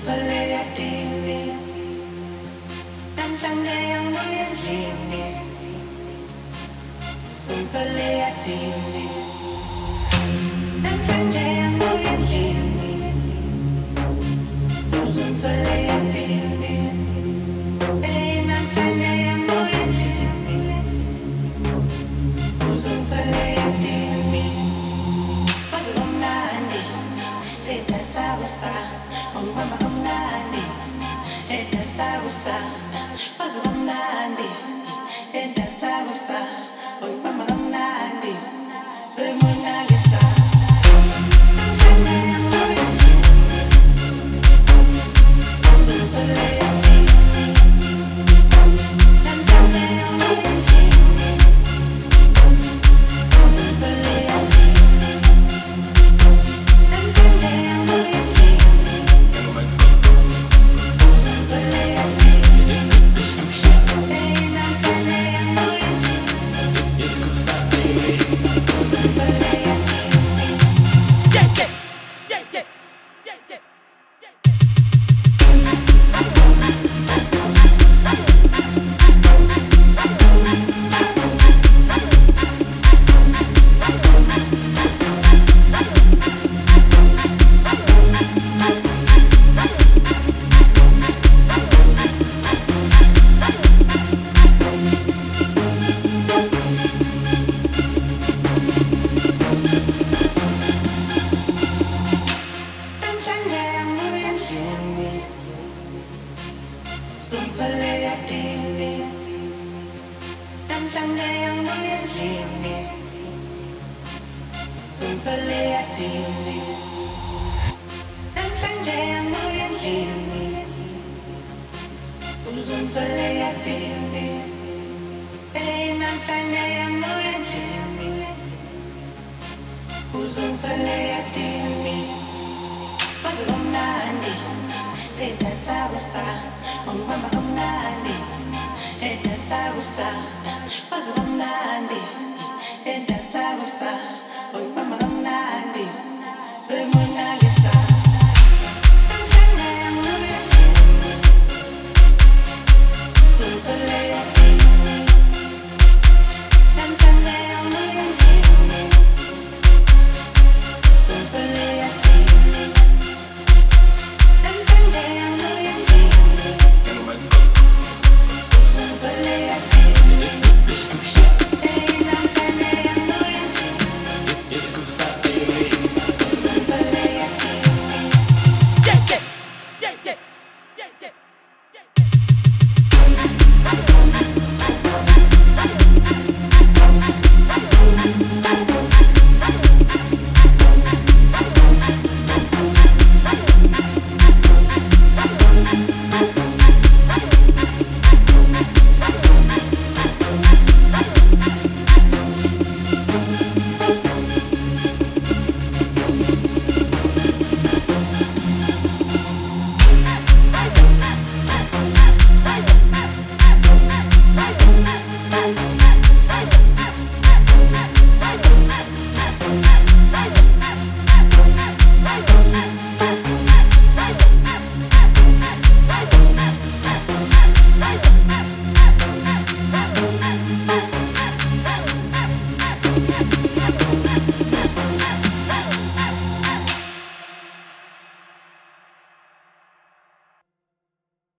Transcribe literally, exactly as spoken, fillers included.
uzongitholela dini, namhlanje angibuye endlini, uzongitholela dini, namhlanje angibuye endlini, uzongitholela dini, hey namhlanje angibuye endlini, uzongitholela dini, baze bomnandi, edatha kusa, ongibamba kamnandi, edatha kusa, baze bomnandi, edatha kusa, ongibamba kamnandi, bemonakisa. Namhlanje angibuye endlini, uzongitholela dini, namhlanje angibuye endlini, uzongitholela dini, namhlanje angibuye endlini, uzongitholela dini, hey namhlanje angibuye endlini, uzongitholela dini. Yeah, yeah, yeah, yeah, yeah, yeah, yeah. Namhlanje angibuye endlini, uzongitholela dini, namhlanje angibuye endlini, uzongitholela dini, namhlanje angibuye endlini, uzongitholela dini, hey namhlanje angibuye endlini, uzongitholela dini, baze bomnandi, edatha kusa, ongibamba kamnandi, edatha kusa, baze bomnandi, edatha kusa, ongibamba